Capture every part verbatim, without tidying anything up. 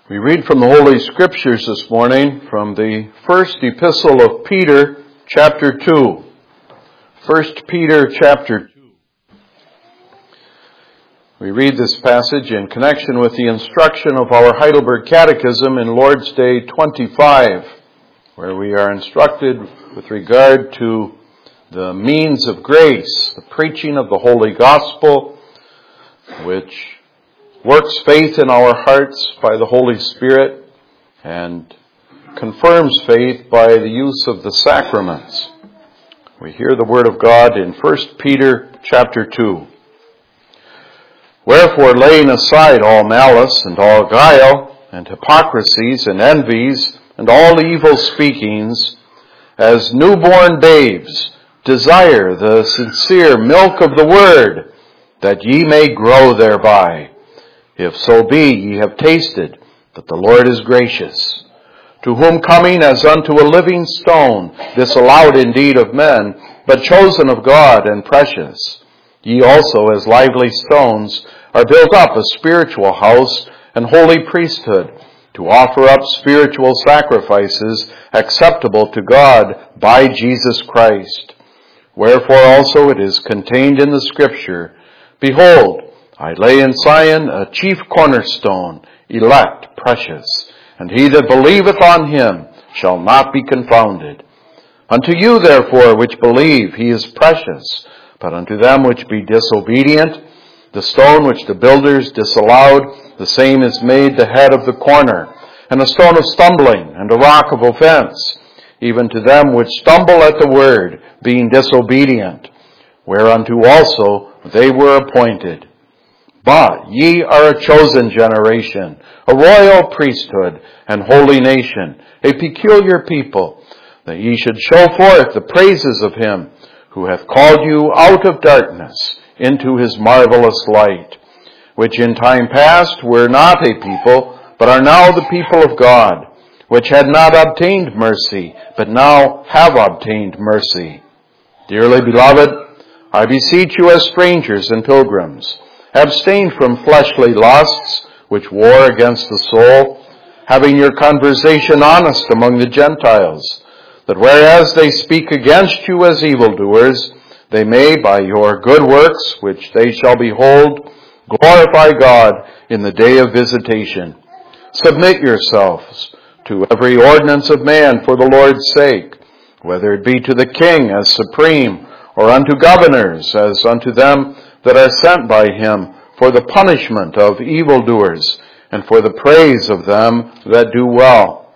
We read from the Holy Scriptures this morning from the first epistle of Peter, chapter two. First Peter, chapter two. We read this passage in connection with the instruction of our Heidelberg Catechism in Lord's Day twenty-five, where we are instructed with regard to the means of grace, the preaching of the Holy Gospel, which works faith in our hearts by the Holy Spirit and confirms faith by the use of the sacraments. We hear the word of God in First Peter chapter two. Wherefore, laying aside all malice and all guile and hypocrisies and envies and all evil speakings, as newborn babes, desire the sincere milk of the word, that ye may grow thereby. If so be ye have tasted that the Lord is gracious, to whom coming as unto a living stone, disallowed indeed of men, but chosen of God and precious, ye also as lively stones are built up a spiritual house and holy priesthood, to offer up spiritual sacrifices acceptable to God by Jesus Christ. Wherefore also it is contained in the Scripture, Behold, I lay in Zion a chief cornerstone, elect, precious, and he that believeth on him shall not be confounded. Unto you therefore which believe he is precious, but unto them which be disobedient, the stone which the builders disallowed, the same is made the head of the corner, and a stone of stumbling, and a rock of offense, even to them which stumble at the word, being disobedient, whereunto also they were appointed. But ye are a chosen generation, a royal priesthood, and holy nation, a peculiar people, that ye should show forth the praises of him who hath called you out of darkness into his marvelous light, which in time past were not a people, but are now the people of God, which had not obtained mercy, but now have obtained mercy. Dearly beloved, I beseech you as strangers and pilgrims, abstain from fleshly lusts, which war against the soul, having your conversation honest among the Gentiles, that whereas they speak against you as evildoers, they may, by your good works, which they shall behold, glorify God in the day of visitation. Submit yourselves to every ordinance of man for the Lord's sake, whether it be to the king as supreme, or unto governors as unto them that are sent by him, for the punishment of evildoers, and for the praise of them that do well.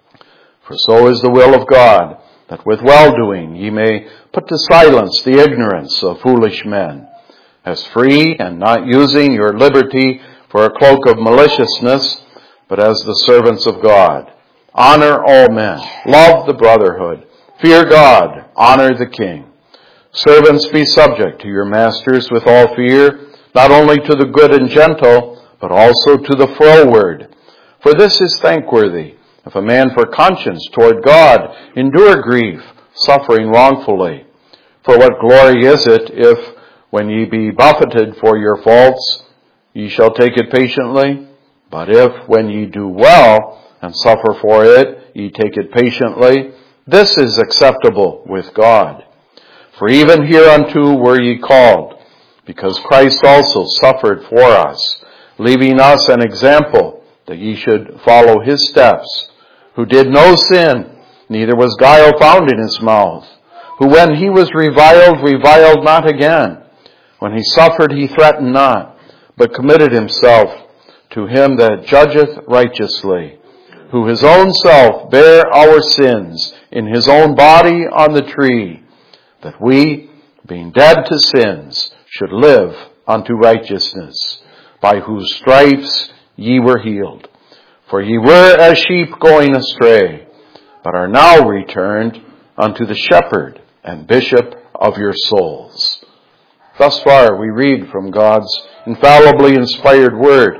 For so is the will of God, that with well-doing ye may put to silence the ignorance of foolish men, as free and not using your liberty for a cloak of maliciousness, but as the servants of God. Honor all men, love the brotherhood, fear God, honor the king. Servants, be subject to your masters with all fear, not only to the good and gentle, but also to the froward. For this is thankworthy, if a man for conscience toward God endure grief, suffering wrongfully. For what glory is it, if, when ye be buffeted for your faults, ye shall take it patiently? But if, when ye do well, and suffer for it, ye take it patiently, this is acceptable with God. For even hereunto were ye called, because Christ also suffered for us, leaving us an example that ye should follow his steps, who did no sin, neither was guile found in his mouth, who when he was reviled, reviled not again. When he suffered, he threatened not, but committed himself to him that judgeth righteously, who his own self bare our sins in his own body on the tree, that we, being dead to sins, should live unto righteousness, by whose stripes ye were healed. For ye were as sheep going astray, but are now returned unto the shepherd and bishop of your souls. Thus far we read from God's infallibly inspired word.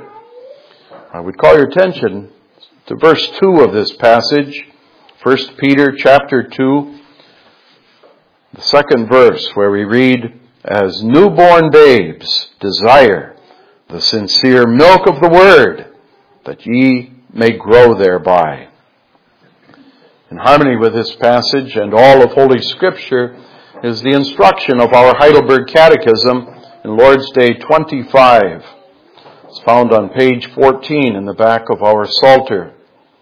I would call your attention to verse two of this passage, First Peter chapter two, the second verse, where we read, As newborn babes desire the sincere milk of the word, that ye may grow thereby. In harmony with this passage and all of Holy Scripture is the instruction of our Heidelberg Catechism in Lord's Day twenty-five. It's found on page fourteen in the back of our Psalter.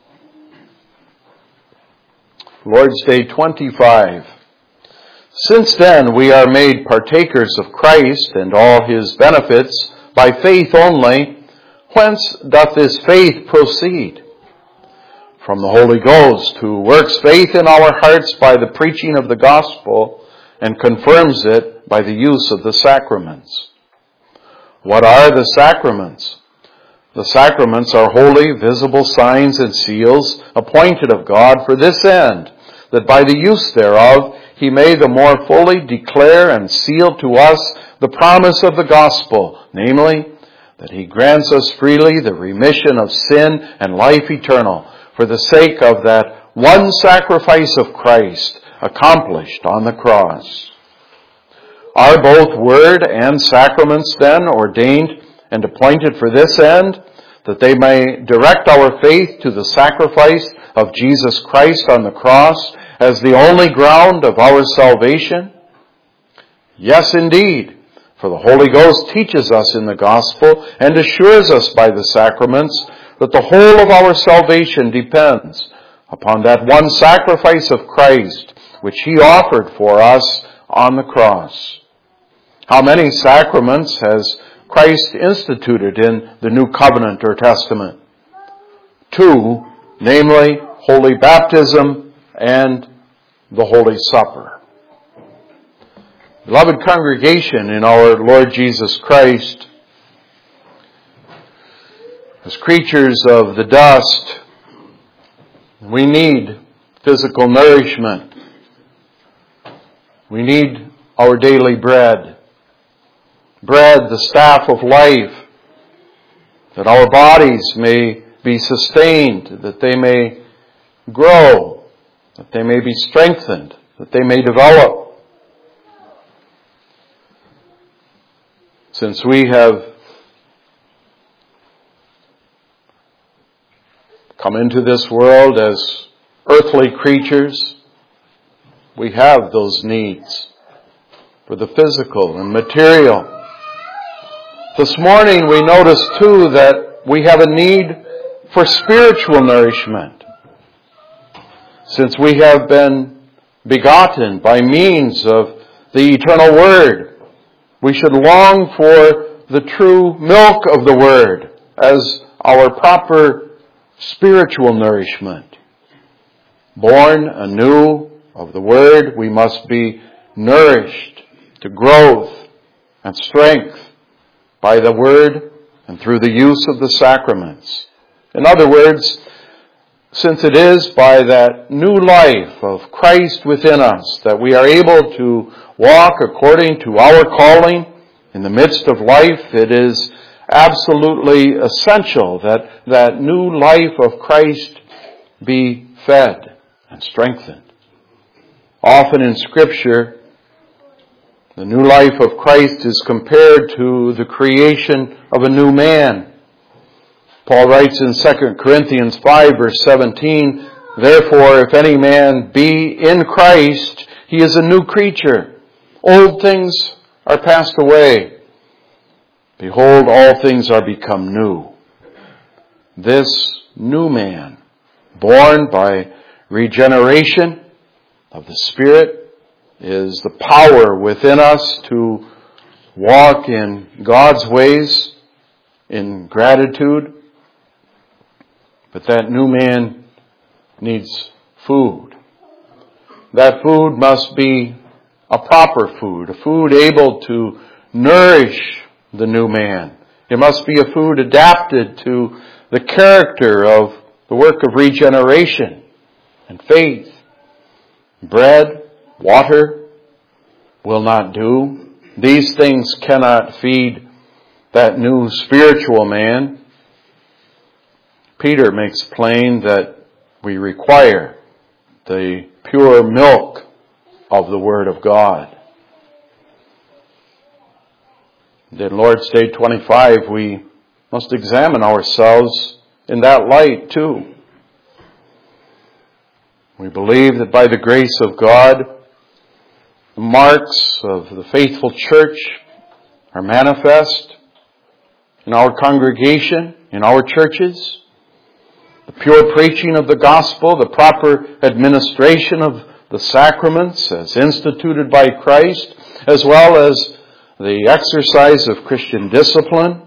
Lord's Day twenty-five. Since then we are made partakers of Christ and all his benefits by faith only, whence doth this faith proceed? From the Holy Ghost, who works faith in our hearts by the preaching of the gospel and confirms it by the use of the sacraments. What are the sacraments? The sacraments are holy, visible signs and seals appointed of God for this end, that by the use thereof he may the more fully declare and seal to us the promise of the gospel, namely, that he grants us freely the remission of sin and life eternal, for the sake of that one sacrifice of Christ accomplished on the cross. Are both word and sacraments then ordained and appointed for this end, that they may direct our faith to the sacrifice of Jesus Christ on the cross as the only ground of our salvation? Yes, indeed, for the Holy Ghost teaches us in the gospel and assures us by the sacraments that the whole of our salvation depends upon that one sacrifice of Christ which he offered for us on the cross. How many sacraments has Christ instituted in the New Covenant or Testament? Two, namely, Holy Baptism and the Holy Supper. Beloved congregation in our Lord Jesus Christ, as creatures of the dust, we need physical nourishment. We need our daily bread. Bread, the staff of life, that our bodies may be sustained, that they may grow, that they may be strengthened, that they may develop. Since we have come into this world as earthly creatures, we have those needs for the physical and material. This morning we notice too that we have a need for spiritual nourishment. Since we have been begotten by means of the eternal Word, we should long for the true milk of the Word as our proper spiritual nourishment. Born anew of the Word, we must be nourished to growth and strength by the Word and through the use of the sacraments. In other words, since it is by that new life of Christ within us that we are able to walk according to our calling in the midst of life, it is absolutely essential that that new life of Christ be fed and strengthened. Often in Scripture, the new life of Christ is compared to the creation of a new man. Paul writes in Second Corinthians five, verse seventeen, "Therefore, if any man be in Christ, he is a new creature. Old things are passed away. Behold, all things are become new." This new man, born by regeneration of the Spirit, is the power within us to walk in God's ways in gratitude. But that new man needs food. That food must be a proper food, a food able to nourish the new man. It must be a food adapted to the character of the work of regeneration and faith. Bread, water will not do. These things cannot feed that new spiritual man. Peter makes plain that we require the pure milk of the Word of God. In Lord's Day twenty-five, we must examine ourselves in that light too. We believe that by the grace of God, the marks of the faithful church are manifest in our congregation, in our churches. The pure preaching of the gospel, the proper administration of the sacraments as instituted by Christ, as well as the exercise of Christian discipline.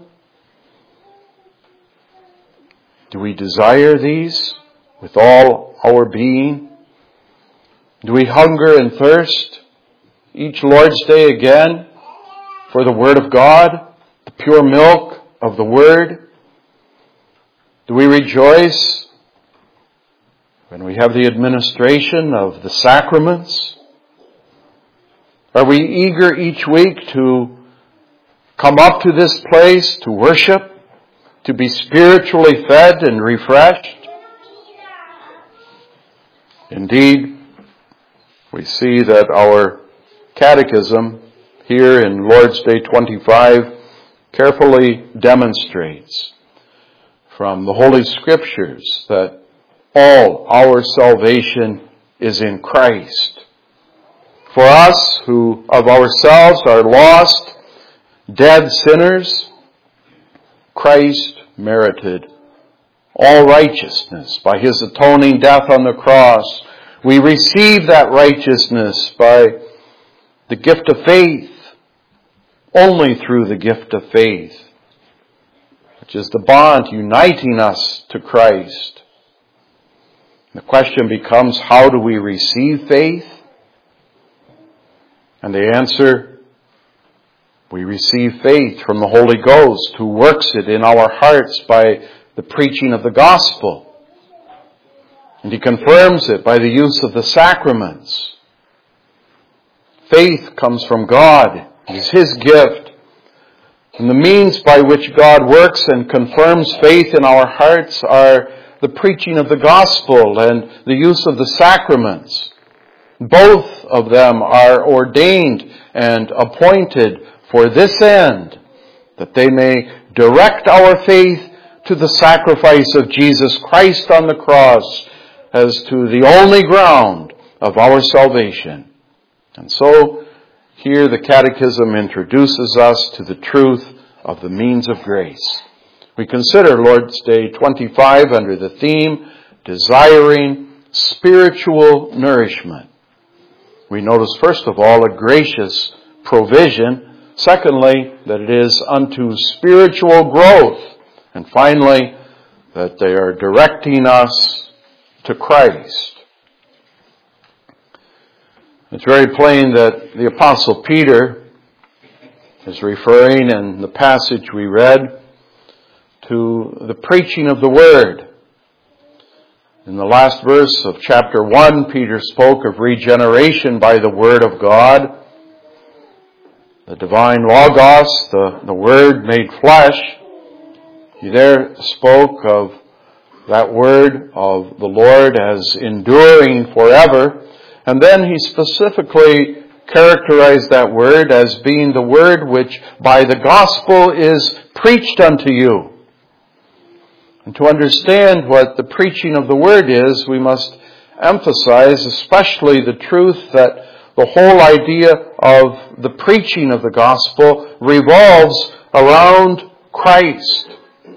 Do we desire these with all our being? Do we hunger and thirst each Lord's Day again for the Word of God, the pure milk of the Word? Do we rejoice when we have the administration of the sacraments? Are we eager each week to come up to this place to worship, to be spiritually fed and refreshed? Indeed, we see that our catechism here in Lord's Day twenty-five carefully demonstrates from the Holy Scriptures that all our salvation is in Christ. For us who of ourselves are lost, dead sinners, Christ merited all righteousness by His atoning death on the cross. We receive that righteousness by the gift of faith, only through the gift of faith, which is the bond uniting us to Christ. The question becomes, how do we receive faith? And the answer, we receive faith from the Holy Ghost, who works it in our hearts by the preaching of the gospel. And He confirms it by the use of the sacraments. Faith comes from God. It is His gift. And the means by which God works and confirms faith in our hearts are the preaching of the gospel and the use of the sacraments. Both of them are ordained and appointed for this end, that they may direct our faith to the sacrifice of Jesus Christ on the cross as to the only ground of our salvation. And so, here the Catechism introduces us to the truth of the means of grace. We consider Lord's Day twenty-five under the theme, Desiring Spiritual Nourishment. We notice, first of all, a gracious provision. Secondly, that it is unto spiritual growth. And finally, that they are directing us to Christ. It's very plain that the Apostle Peter is referring in the passage we read to the preaching of the Word. In the last verse of chapter one, Peter spoke of regeneration by the Word of God. The divine Logos, the, the Word made flesh. He there spoke of that Word of the Lord as enduring forever. And then he specifically characterized that Word as being the Word which by the gospel is preached unto you. And to understand what the preaching of the Word is, we must emphasize especially the truth that the whole idea of the preaching of the gospel revolves around Christ.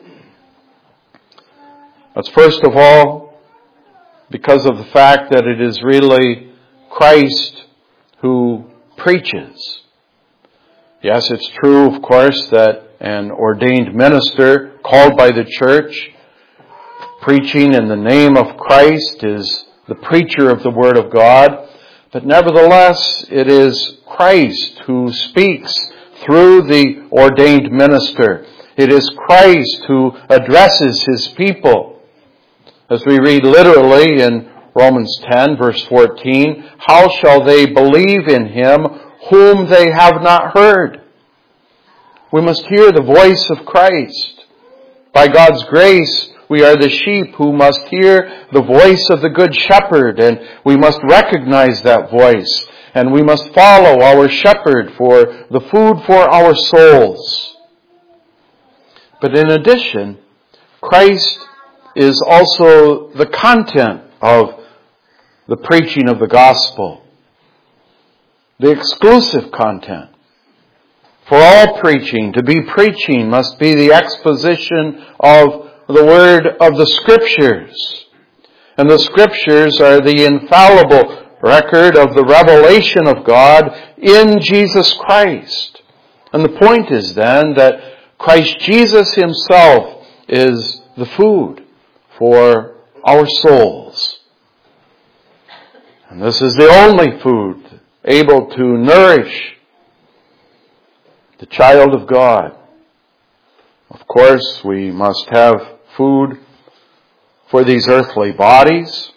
That's first of all because of the fact that it is really Christ who preaches. Yes, it's true, of course, that an ordained minister called by the church, preaching in the name of Christ, is the preacher of the Word of God. But nevertheless, it is Christ who speaks through the ordained minister. It is Christ who addresses His people. As we read literally in Romans ten, verse fourteen, how shall they believe in Him whom they have not heard? We must hear the voice of Christ. By God's grace, we are the sheep who must hear the voice of the Good Shepherd, and we must recognize that voice, and we must follow our shepherd for the food for our souls. But in addition, Christ is also the content of the preaching of the gospel. The exclusive content. For all preaching, to be preaching must be the exposition of the word of the Scriptures. And the Scriptures are the infallible record of the revelation of God in Jesus Christ. And the point is then that Christ Jesus Himself is the food for our souls. And this is the only food able to nourish the child of God. Of course, we must have food for these earthly bodies,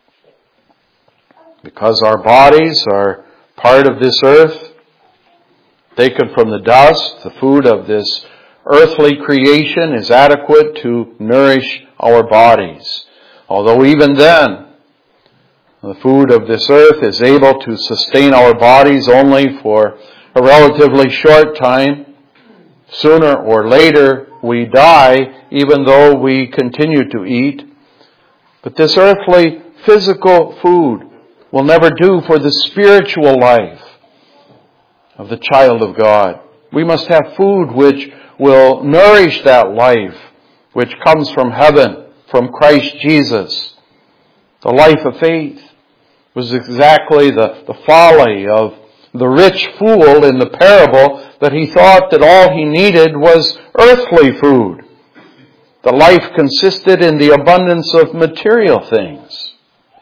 because our bodies are part of this earth, taken from the dust. The food of this earthly creation is adequate to nourish our bodies. Although even then, the food of this earth is able to sustain our bodies only for a relatively short time. Sooner or later we die, even though we continue to eat. But this earthly physical food will never do for the spiritual life of the child of God. We must have food which will nourish that life which comes from heaven, from Christ Jesus. The life of faith was exactly the, the folly of the rich fool in the parable, that he thought that all he needed was earthly food. The life consisted in the abundance of material things.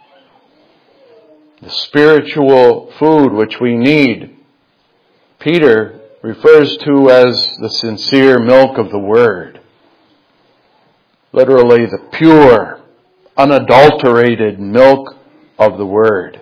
The spiritual food which we need, Peter refers to as the sincere milk of the Word. Literally, the pure, unadulterated milk of the Word.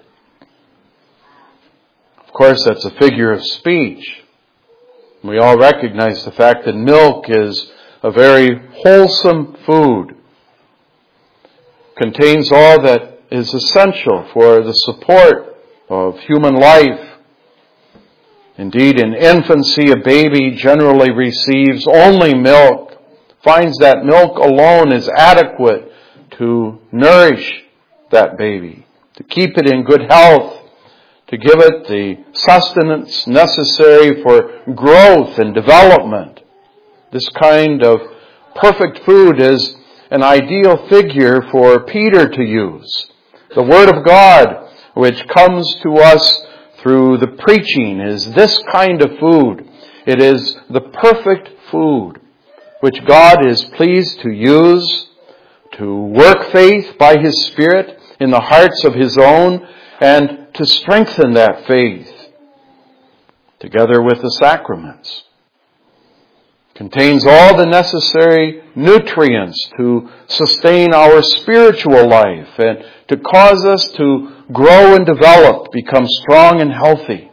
Of course, that's a figure of speech. We all recognize the fact that milk is a very wholesome food. Contains all that is essential for the support of human life. Indeed, in infancy, a baby generally receives only milk, finds that milk alone is adequate to nourish that baby, to keep it in good health, to give it the sustenance necessary for growth and development. This kind of perfect food is an ideal figure for Peter to use. The Word of God, which comes to us through the preaching, is this kind of food. It is the perfect food which God is pleased to use to work faith by His Spirit in the hearts of His own, and to strengthen that faith together with the sacraments. Contains all the necessary nutrients to sustain our spiritual life and to cause us to grow and develop, become strong and healthy.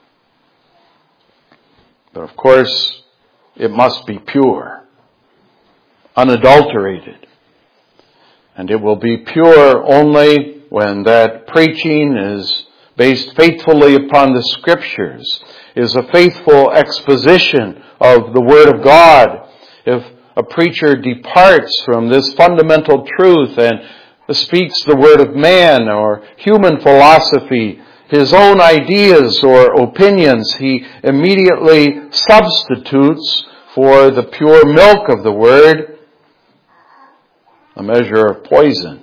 But of course, it must be pure, unadulterated. And it will be pure only when that preaching is based faithfully upon the Scriptures, is a faithful exposition of the Word of God. If a preacher departs from this fundamental truth and speaks the word of man or human philosophy, his own ideas or opinions, he immediately substitutes for the pure milk of the Word a measure of poison,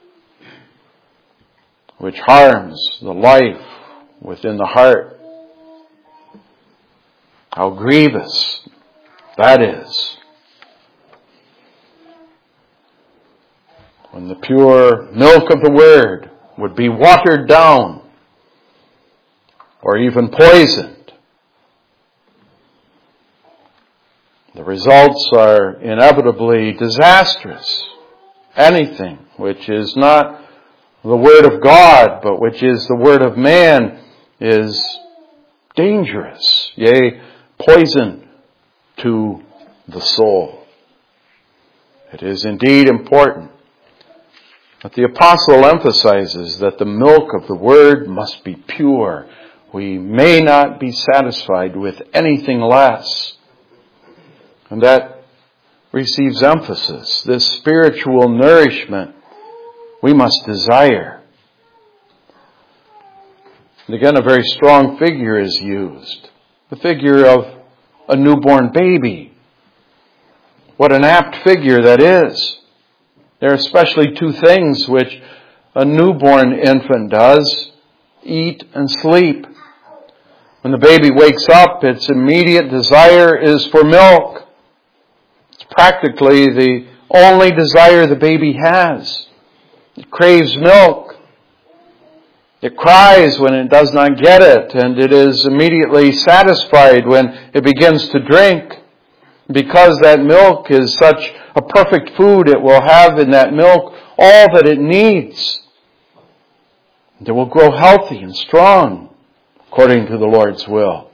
which harms the life within the heart. How grievous that is. When the pure milk of the Word would be watered down or even poisoned, the results are inevitably disastrous. Anything which is not the Word of God, but which is the Word of man, is dangerous, yea, poison to the soul. It is indeed important that the apostle emphasizes that the milk of the Word must be pure. We may not be satisfied with anything less. And that receives emphasis. This spiritual nourishment we must desire. And again, a very strong figure is used. The figure of a newborn baby. What an apt figure that is. There are especially two things which a newborn infant does: eat and sleep. When the baby wakes up, its immediate desire is for milk. It's practically the only desire the baby has. It craves milk. It cries when it does not get it, and it is immediately satisfied when it begins to drink. Because that milk is such a perfect food, it will have in that milk all that it needs. It will grow healthy and strong according to the Lord's will.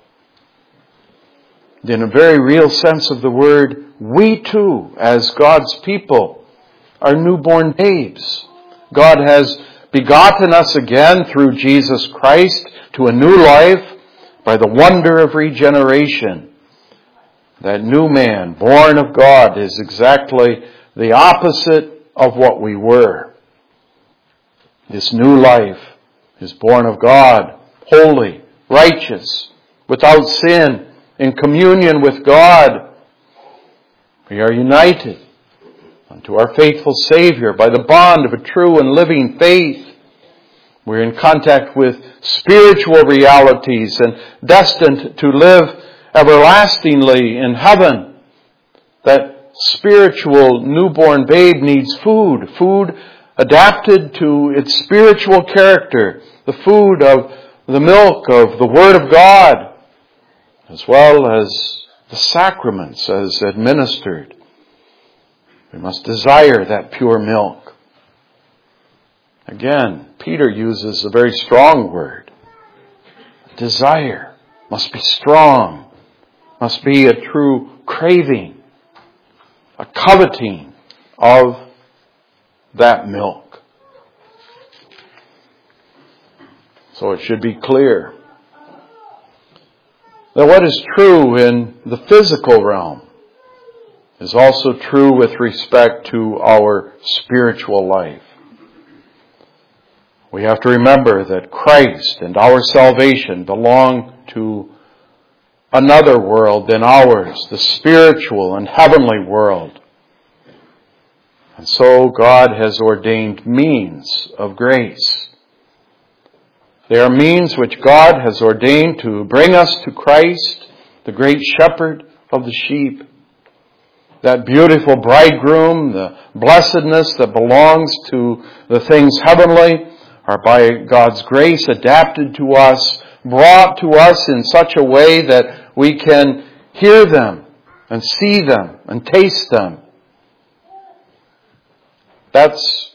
In a very real sense of the word, we too, as God's people, are newborn babes. God has begotten us again through Jesus Christ to a new life by the wonder of regeneration. That new man, born of God, is exactly the opposite of what we were. This new life is born of God, holy, righteous, without sin, in communion with God. We are united unto our faithful Savior by the bond of a true and living faith. We're in contact with spiritual realities and destined to live everlastingly in heaven. That spiritual newborn babe needs food, food adapted to its spiritual character, the food of the milk of the Word of God, as well as the sacraments as administered. We must desire that pure milk. Again, Peter uses a very strong word. Desire must be strong, must be a true craving, a coveting of that milk. So it should be clear that what is true in the physical realm is also true with respect to our spiritual life. We have to remember that Christ and our salvation belong to another world than ours, the spiritual and heavenly world. And so God has ordained means of grace. They are means which God has ordained to bring us to Christ, the great shepherd of the sheep. That beautiful bridegroom, the blessedness that belongs to the things heavenly, are by God's grace adapted to us, brought to us in such a way that we can hear them and see them and taste them. That's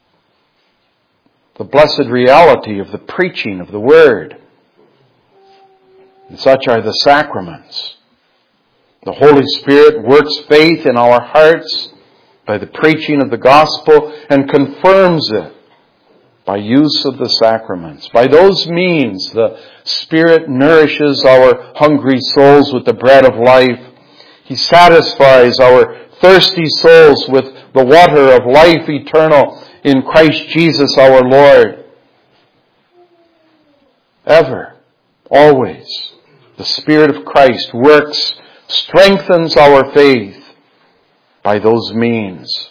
the blessed reality of the preaching of the Word. And such are the sacraments. The Holy Spirit works faith in our hearts by the preaching of the gospel and confirms it by use of the sacraments. By those means, the Spirit nourishes our hungry souls with the bread of life. He satisfies our thirsty souls with the water of life eternal in Christ Jesus our Lord. Ever, always, the Spirit of Christ works, strengthens our faith by those means.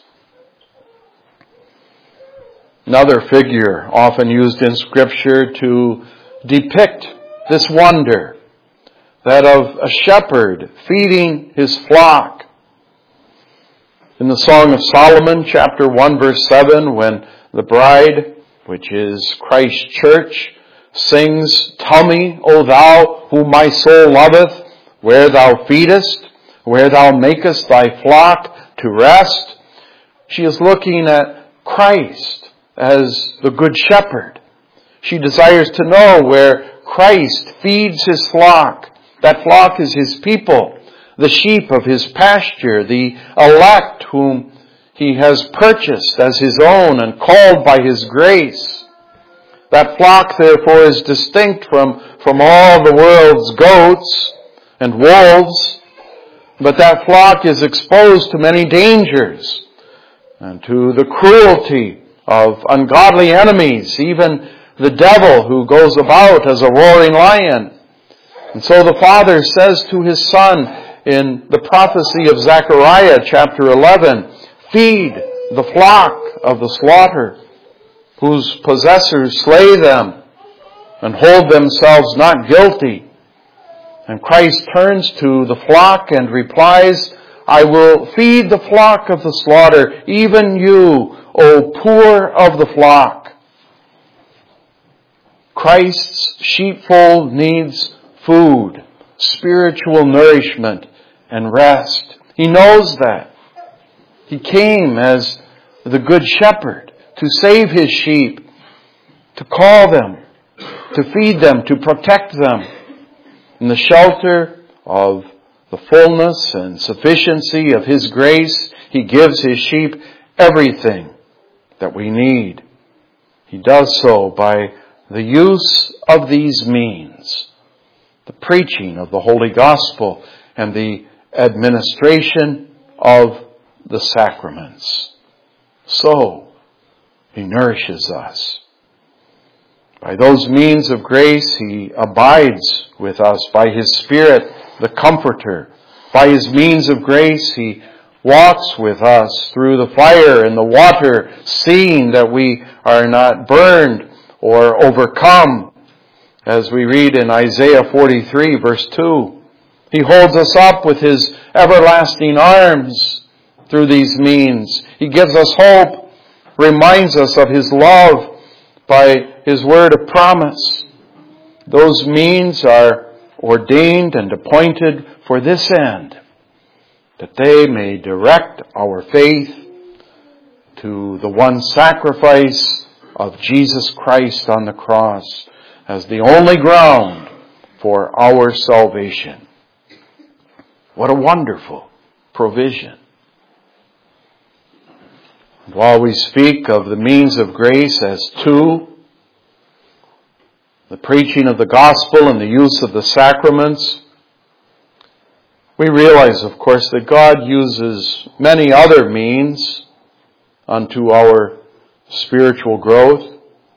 Another figure often used in Scripture to depict this wonder, that of a shepherd feeding his flock. In the Song of Solomon, chapter one, verse seven, when the bride, which is Christ's church, sings, "Tell me, O thou whom my soul loveth, where thou feedest, where thou makest thy flock to rest," she is looking at Christ as the good shepherd. She desires to know where Christ feeds his flock. That flock is his people, the sheep of his pasture, the elect whom he has purchased as his own and called by his grace. That flock, therefore, is distinct from, from all the world's goats and wolves. But that flock is exposed to many dangers and to the cruelty of ungodly enemies, even the devil who goes about as a roaring lion. And so the Father says to His Son in the prophecy of Zechariah chapter eleven, "Feed the flock of the slaughter, whose possessors slay them and hold themselves not guilty." And Christ turns to the flock and replies, "I will feed the flock of the slaughter, even you, O poor of the flock." Christ's sheepfold needs food, spiritual nourishment, and rest. He knows that. He came as the Good Shepherd to save His sheep, to call them, to feed them, to protect them in the shelter of the fullness and sufficiency of His grace. He gives His sheep everything that we need. He does so by the use of these means, the preaching of the Holy Gospel and the administration of the sacraments. So, He nourishes us. By those means of grace, He abides with us. By His Spirit, the Comforter. By His means of grace, He walks with us through the fire and the water, seeing that we are not burned or overcome. As we read in Isaiah forty-three, verse two, He holds us up with His everlasting arms through these means. He gives us hope, reminds us of His love by His word of promise. Those means are ordained and appointed for this end, that they may direct our faith to the one sacrifice of Jesus Christ on the cross as the only ground for our salvation. What a wonderful provision. While we speak of the means of grace as two, the preaching of the gospel and the use of the sacraments, we realize, of course, that God uses many other means unto our spiritual growth.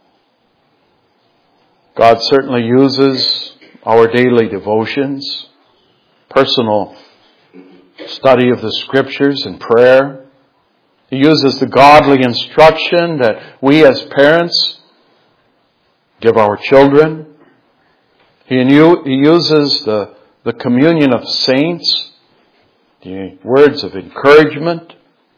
God certainly uses our daily devotions, personal study of the Scriptures and prayer. He uses the godly instruction that we as parents give our children. He, he uses the, the communion of saints, the words of encouragement,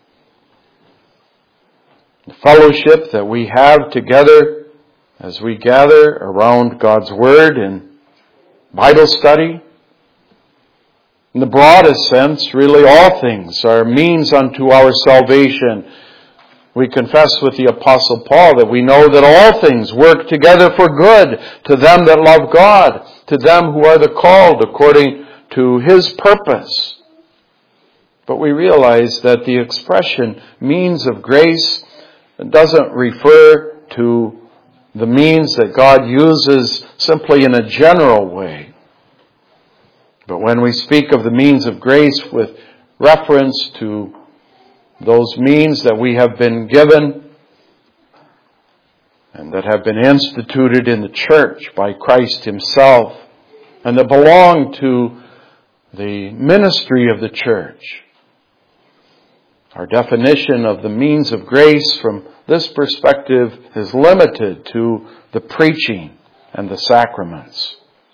the fellowship that we have together as we gather around God's Word in Bible study. In the broadest sense, really all things are means unto our salvation. We confess with the Apostle Paul that we know that all things work together for good to them that love God, to them who are the called according to His purpose. But we realize that the expression means of grace doesn't refer to the means that God uses simply in a general way. But when we speak of the means of grace with reference to those means that we have been given and that have been instituted in the church by Christ Himself and that belong to the ministry of the church, our definition of the means of grace from this perspective is limited to the preaching and the sacraments.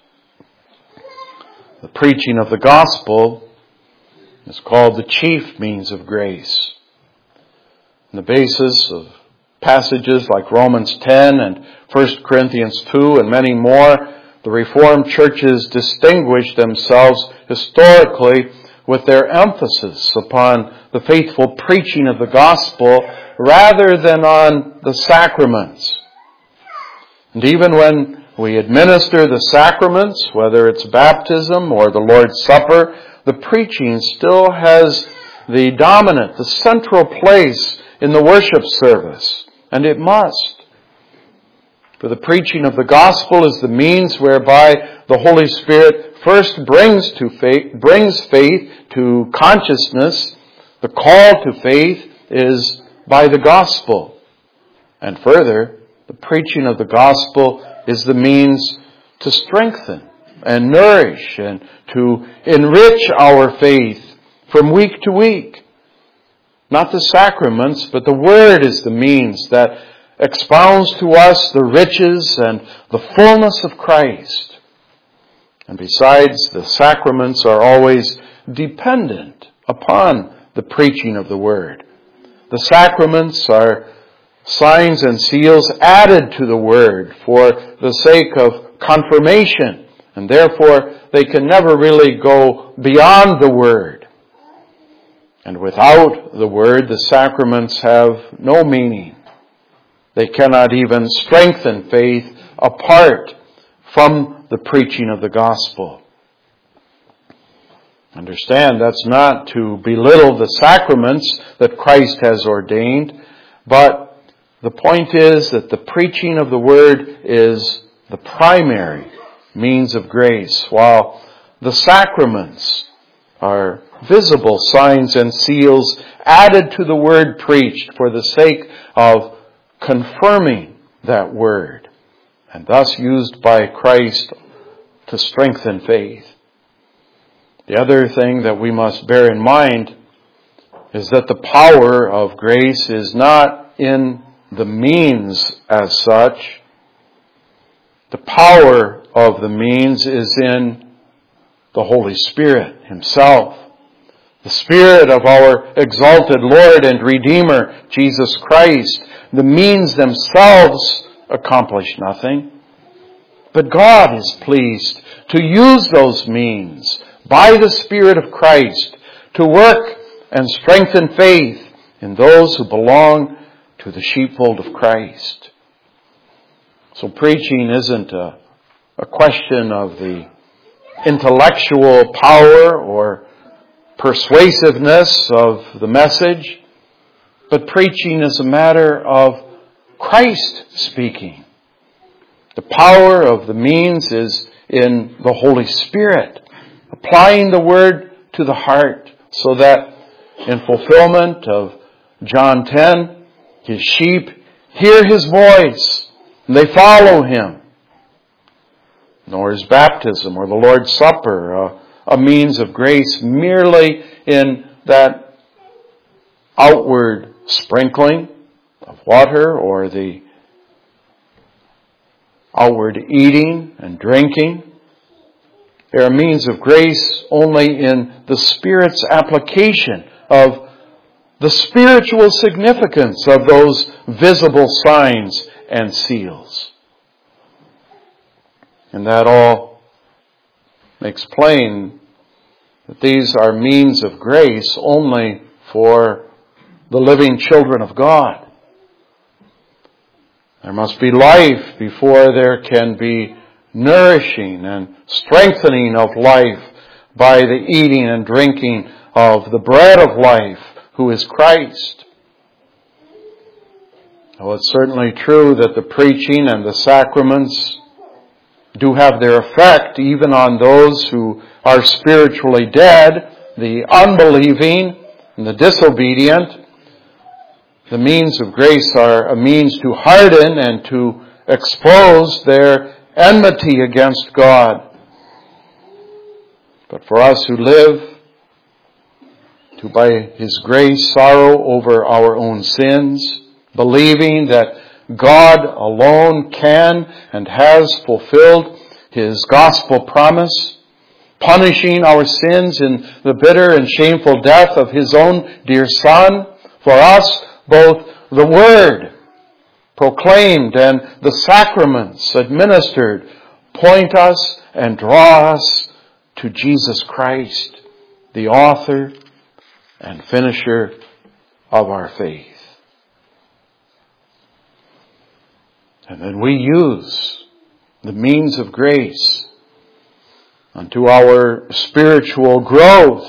The preaching of the gospel is called the chief means of grace. On the basis of passages like Romans ten and First Corinthians two and many more, the Reformed churches distinguish themselves historically with their emphasis upon the faithful preaching of the gospel rather than on the sacraments. And even when we administer the sacraments, whether it's baptism or the Lord's Supper, the preaching still has the dominant, the central place in the worship service. And it must. For the preaching of the gospel is the means whereby the Holy Spirit first brings to faith, brings faith to consciousness, the call to faith is by the gospel. And further, the preaching of the gospel is the means to strengthen and nourish and to enrich our faith from week to week. Not the sacraments, but the Word is the means that expounds to us the riches and the fullness of Christ. And besides, the sacraments are always dependent upon the preaching of the Word. The sacraments are signs and seals added to the Word for the sake of confirmation, and therefore they can never really go beyond the Word. And without the Word, the sacraments have no meaning. They cannot even strengthen faith apart from the preaching of the gospel. Understand, that's not to belittle the sacraments that Christ has ordained, but the point is that the preaching of the Word is the primary means of grace, while the sacraments are visible signs and seals added to the Word preached for the sake of confirming that Word, and thus used by Christ to strengthen faith. The other thing that we must bear in mind is that the power of grace is not in the means as such. The power of the means is in the Holy Spirit Himself. The Spirit of our exalted Lord and Redeemer, Jesus Christ. The means themselves accomplish nothing. But God is pleased to use those means by the Spirit of Christ to work and strengthen faith in those who belong to the sheepfold of Christ. So preaching isn't a, a question of the intellectual power or persuasiveness of the message, but preaching is a matter of Christ speaking. The power of the means is in the Holy Spirit, applying the Word to the heart, so that in fulfillment of John ten, His sheep hear His voice and they follow Him. Nor is baptism or the Lord's Supper a, a means of grace merely in that outward sprinkling of water or the outward eating and drinking. They are means of grace only in the Spirit's application of the spiritual significance of those visible signs and seals. And that all makes plain that these are means of grace only for the living children of God. There must be life before there can be nourishing and strengthening of life by the eating and drinking of the bread of life, who is Christ. Well, it's certainly true that the preaching and the sacraments do have their effect even on those who are spiritually dead, the unbelieving and the disobedient. The means of grace are a means to harden and to expose their enmity against God. But for us who live to, by His grace, sorrow over our own sins, believing that God alone can and has fulfilled His gospel promise, punishing our sins in the bitter and shameful death of His own dear Son, for us both the Word proclaimed and the sacraments administered point us and draw us to Jesus Christ, the author and finisher of our faith. And then we use the means of grace unto our spiritual growth.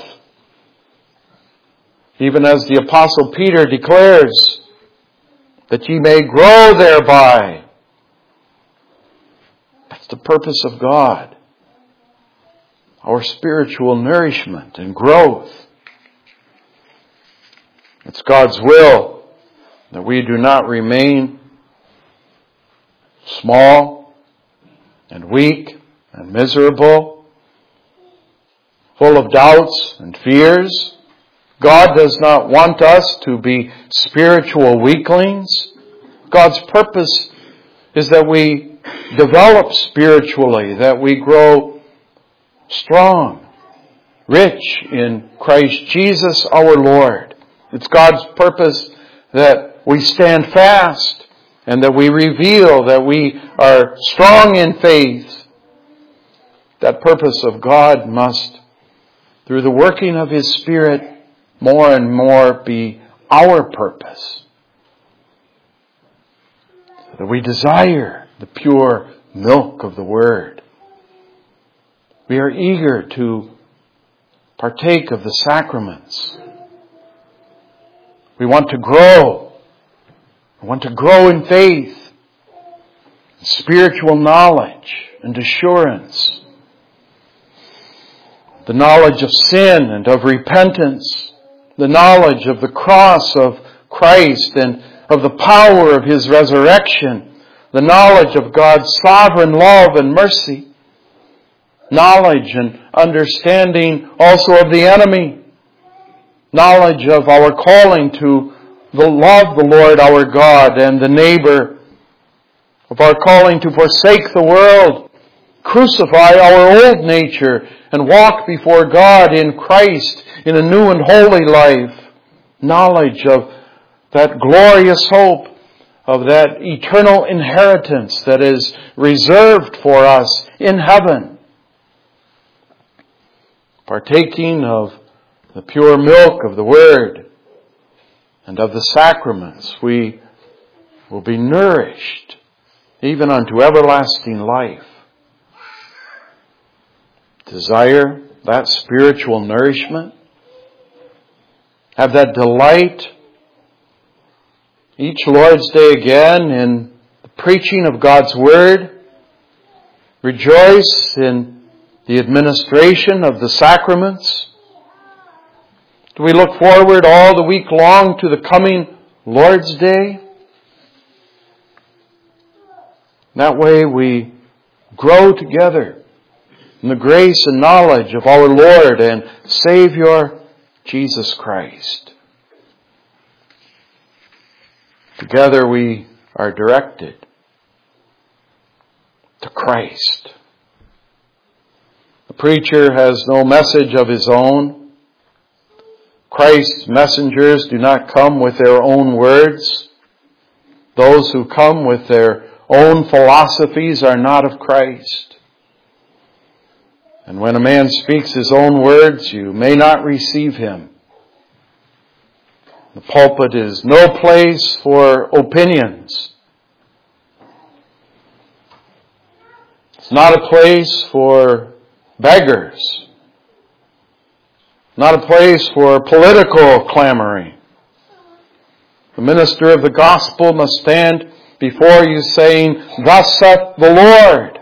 Even as the Apostle Peter declares, that ye may grow thereby. That's the purpose of God. our spiritual nourishment and growth. It's God's will that we do not remain small and weak and miserable, full of doubts and fears. God does not want us to be spiritual weaklings. God's purpose is that we develop spiritually, that we grow strong, rich in Christ Jesus our Lord. It's God's purpose that we stand fast and that we reveal that we are strong in faith. That purpose of God must, through the working of His Spirit, more and more be our purpose. That we desire the pure milk of the Word. We are eager to partake of the sacraments. We want to grow. We want to grow in faith, spiritual knowledge and assurance. The knowledge of sin and of repentance. The knowledge of the cross of Christ and of the power of His resurrection. The knowledge of God's sovereign love and mercy. Knowledge and understanding also of the enemy. Knowledge of our calling to the love the Lord our God and the neighbor. Of our calling to forsake the world, crucify our old nature, and walk before God in Christ in a new and holy life. Knowledge of that glorious hope, of that eternal inheritance that is reserved for us in heaven. Partaking of the pure milk of the Word and of the sacraments, we will be nourished even unto everlasting life. Desire that spiritual nourishment. Have that delight each Lord's Day again in the preaching of God's Word. Rejoice in the administration of the sacraments. Do we look forward all the week long to the coming Lord's Day? That way we grow together in the grace and knowledge of our Lord and Savior, Jesus Christ. Together we are directed to Christ. The preacher has no message of his own. Christ's messengers do not come with their own words. Those who come with their own philosophies are not of Christ. And when a man speaks his own words, you may not receive him. The pulpit is no place for opinions. It's not a place for beggars. Not a place for political clamoring. The minister of the gospel must stand before you saying, "Thus saith the Lord."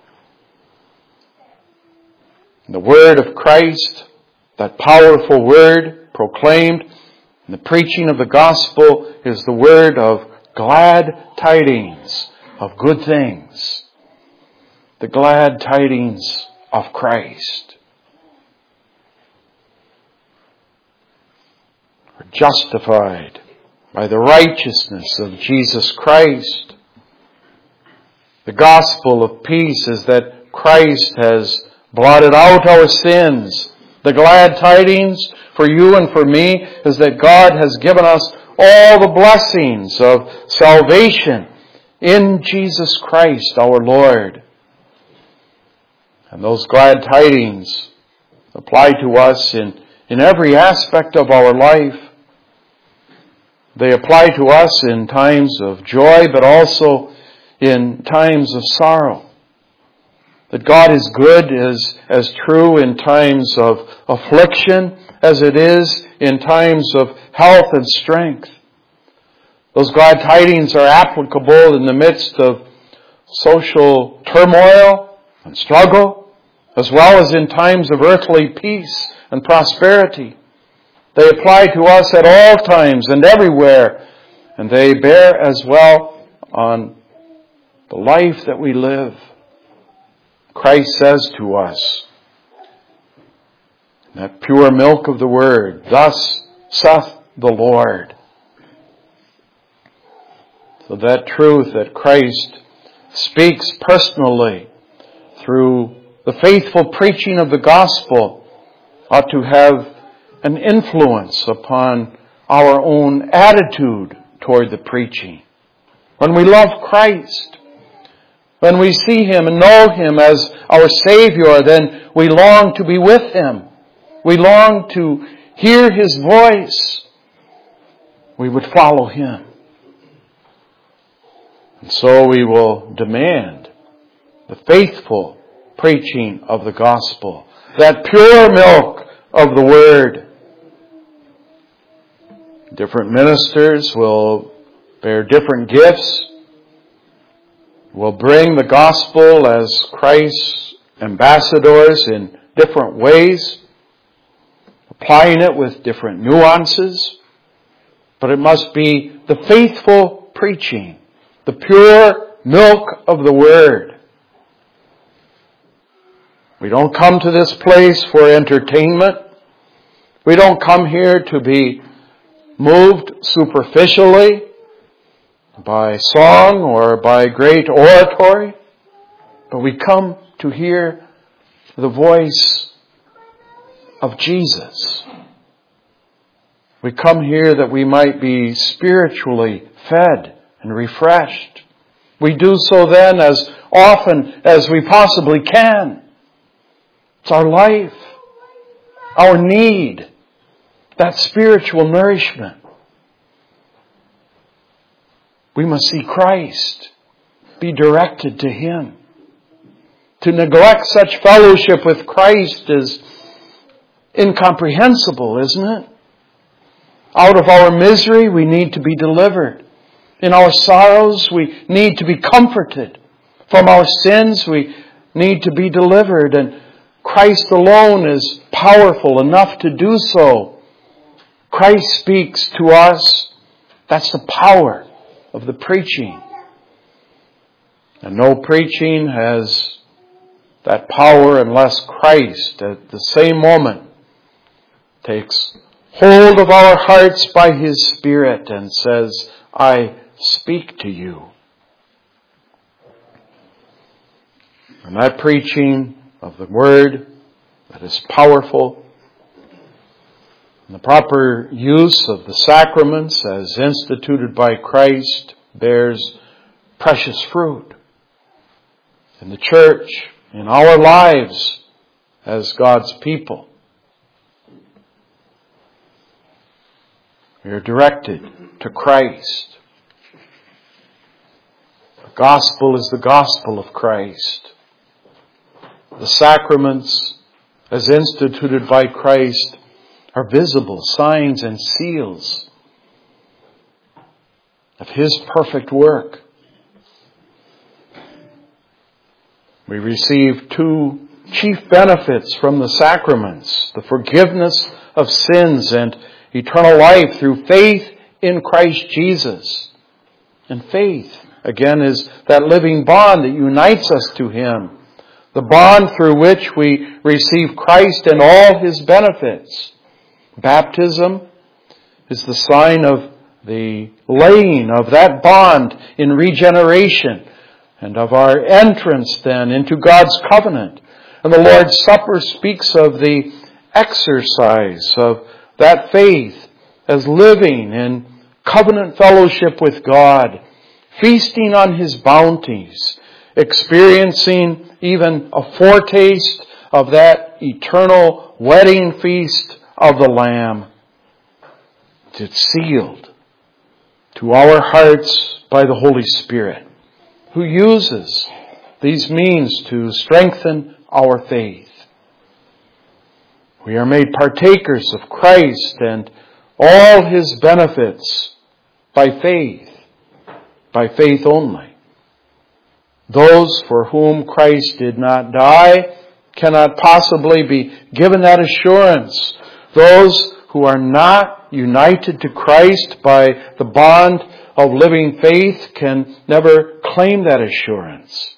The word of Christ, that powerful word proclaimed in the preaching of the gospel, is the word of glad tidings of good things. The glad tidings of Christ. We're justified by the righteousness of Jesus Christ. The gospel of peace is that Christ has blotted out our sins. The glad tidings for you and for me is that God has given us all the blessings of salvation in Jesus Christ our Lord. And those glad tidings apply to us in, in every aspect of our life. They apply to us in times of joy, but also in times of sorrow. That God is good is as true in times of affliction as it is in times of health and strength. Those glad tidings are applicable in the midst of social turmoil and struggle, as well as in times of earthly peace and prosperity. They apply to us at all times and everywhere, and they bear as well on the life that we live. Christ says to us, that pure milk of the Word, thus saith the Lord. So that truth that Christ speaks personally through the faithful preaching of the gospel ought to have an influence upon our own attitude toward the preaching. When we love Christ, when we see Him and know Him as our Savior, then we long to be with Him. We long to hear His voice. We would follow Him. And so we will demand the faithful preaching of the gospel, that pure milk of the Word. Different ministers will bear different gifts, will bring the gospel as Christ's ambassadors in different ways, applying it with different nuances, but it must be the faithful preaching, the pure milk of the Word. We don't come to this place for entertainment. We don't come here to be moved superficially by song or by great oratory, but we come to hear the voice of Jesus. We come here that we might be spiritually fed and refreshed. We do so then as often as we possibly can. It's our life, our need, that spiritual nourishment. We must see Christ, be directed to Him. To neglect such fellowship with Christ is incomprehensible, isn't it? Out of our misery, we need to be delivered. In our sorrows, we need to be comforted. From our sins, we need to be delivered. And Christ alone is powerful enough to do so. Christ speaks to us. That's the power of the preaching. And no preaching has that power unless Christ at the same moment takes hold of our hearts by His Spirit and says, I speak to you. And that preaching of the Word that is powerful, and the proper use of the sacraments as instituted by Christ bears precious fruit in the church, in our lives as God's people. We are directed to Christ. The gospel is the gospel of Christ. The sacraments, as instituted by Christ, are visible signs and seals of His perfect work. We receive two chief benefits from the sacraments: the forgiveness of sins and eternal life through faith in Christ Jesus. And faith, again, is that living bond that unites us to Him. The bond through which we receive Christ and all His benefits. Baptism is the sign of the laying of that bond in regeneration and of our entrance then into God's covenant. And the Lord's Supper speaks of the exercise of that faith as living in covenant fellowship with God, feasting on His bounties, experiencing even a foretaste of that eternal wedding feast of the Lamb. It's sealed to our hearts by the Holy Spirit, who uses these means to strengthen our faith. We are made partakers of Christ and all His benefits by faith, by faith only. Those for whom Christ did not die cannot possibly be given that assurance. Those who are not united to Christ by the bond of living faith can never claim that assurance.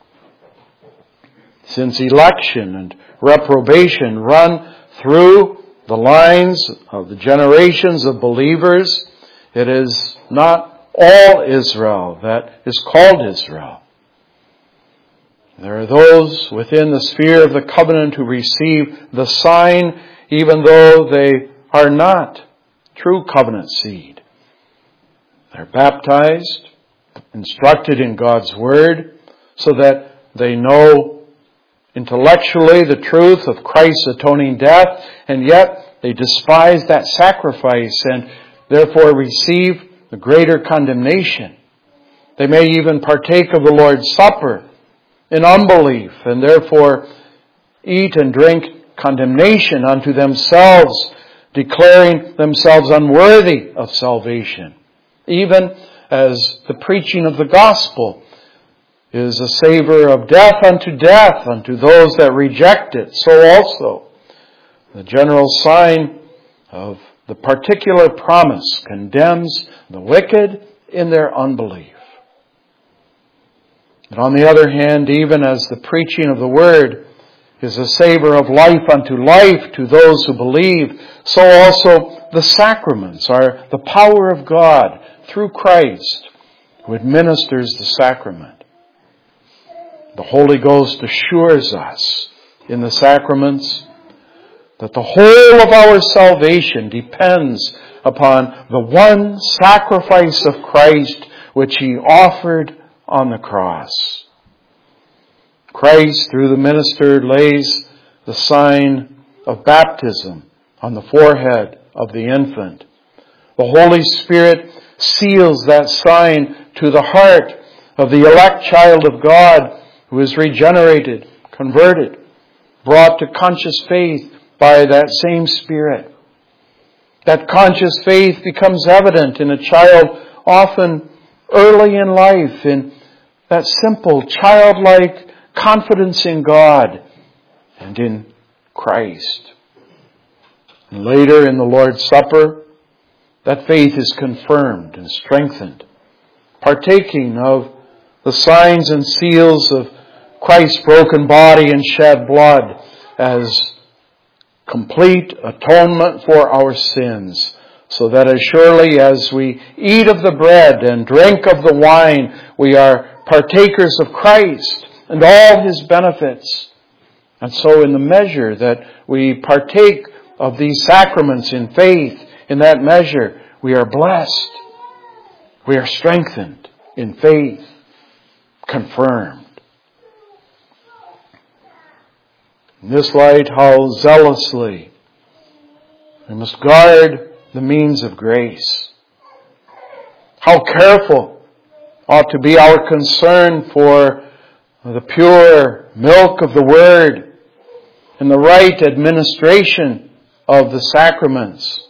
Since election and reprobation run through the lines of the generations of believers, it is not all Israel that is called Israel. There are those within the sphere of the covenant who receive the sign even though they are not true covenant seed. They're baptized, instructed in God's Word, so that they know intellectually the truth of Christ's atoning death, and yet they despise that sacrifice and therefore receive the greater condemnation. They may even partake of the Lord's Supper in unbelief and therefore eat and drink condemnation unto themselves, declaring themselves unworthy of salvation. Even as the preaching of the gospel is a savor of death unto death unto those that reject it, so also the general sign of the particular promise condemns the wicked in their unbelief. But on the other hand, even as the preaching of the Word is a savor of life unto life to those who believe, so also the sacraments are the power of God through Christ who administers the sacrament. The Holy Ghost assures us in the sacraments that the whole of our salvation depends upon the one sacrifice of Christ which He offered on the cross. Christ, through the minister, lays the sign of baptism on the forehead of the infant. The Holy Spirit seals that sign to the heart of the elect child of God who is regenerated, converted, brought to conscious faith by that same Spirit. That conscious faith becomes evident in a child often early in life, in that simple, childlike confidence in God and in Christ. And later in the Lord's Supper, that faith is confirmed and strengthened, partaking of the signs and seals of Christ's broken body and shed blood as complete atonement for our sins, so that as surely as we eat of the bread and drink of the wine, we are partakers of Christ and all His benefits. And so in the measure that we partake of these sacraments in faith, in that measure, we are blessed. We are strengthened in faith, confirmed. In this light, how zealously we must guard the means of grace. How careful ought to be our concern for the pure milk of the Word and the right administration of the sacraments.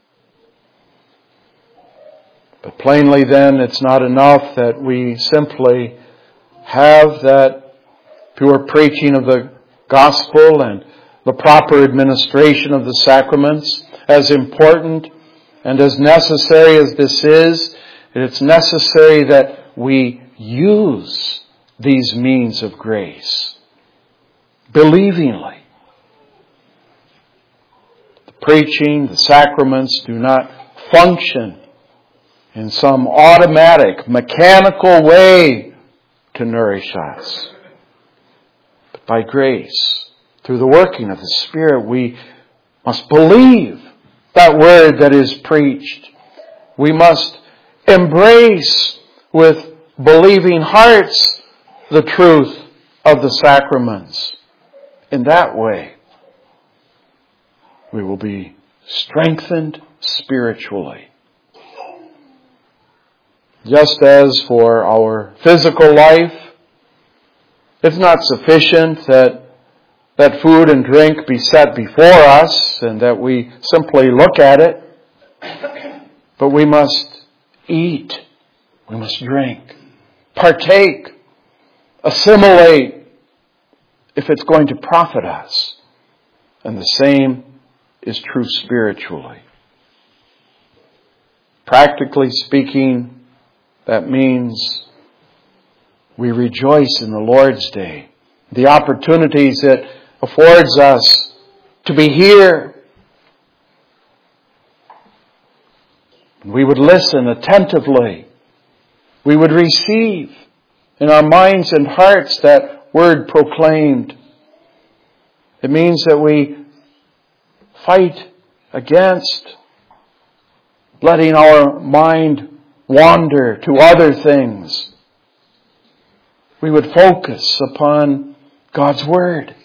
But plainly then, it's not enough that we simply have that pure preaching of the gospel and the proper administration of the sacraments. As important and as necessary as this is, it's necessary that we use these means of grace believingly. The preaching, the sacraments do not function in some automatic, mechanical way to nourish us. But by grace, through the working of the Spirit, we must believe that word that is preached. We must embrace with believing hearts the truth of the sacraments. In that way, we will be strengthened spiritually. Just as for our physical life, it's not sufficient that that food and drink be set before us and that we simply look at it, but we must eat, we must drink, partake, assimilate, if it's going to profit us. And the same is true spiritually. Practically speaking, that means we rejoice in the Lord's Day. The opportunities it affords us to be here. We would listen attentively. We would receive in our minds and hearts that word proclaimed. It means that we fight against letting our mind wander to other things. We would focus upon God's Word.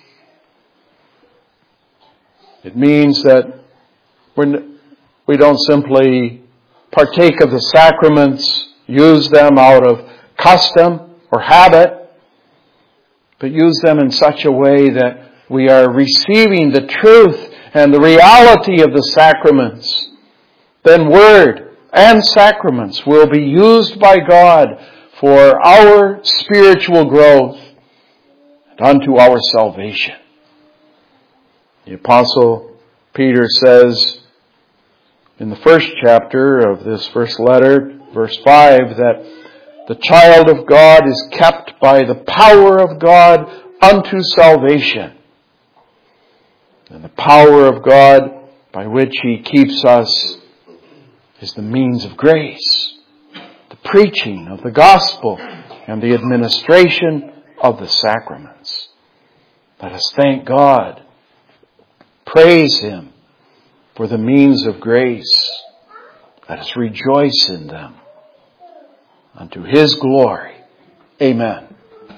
It means that we're, we don't simply partake of the sacraments, use them out of custom or habit, but use them in such a way that we are receiving the truth and the reality of the sacraments. Then Word and sacraments will be used by God for our spiritual growth and unto our salvation. The Apostle Peter says in the first chapter of this first letter, verse five, that the child of God is kept by the power of God unto salvation. And the power of God by which He keeps us is the means of grace, the preaching of the gospel, and the administration of the sacraments. Let us thank God, praise Him for the means of grace. Let us rejoice in them unto His glory. Amen.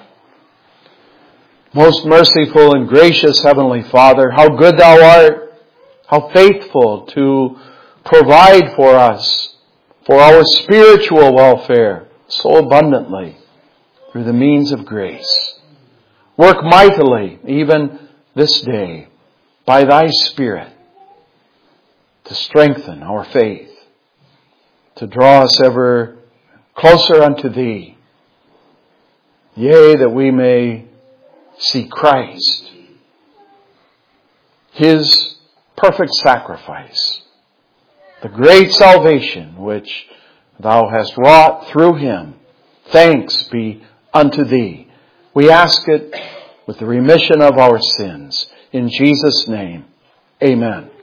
Most merciful and gracious Heavenly Father, how good Thou art, how faithful to provide for us, for our spiritual welfare, so abundantly through the means of grace. Work mightily, even this day, by Thy Spirit, to strengthen our faith, to draw us ever closer unto Thee. Yea, that we may see Christ, His perfect sacrifice, the great salvation which Thou hast wrought through Him. Thanks be unto Thee. We ask it with the remission of our sins. In Jesus' name, amen.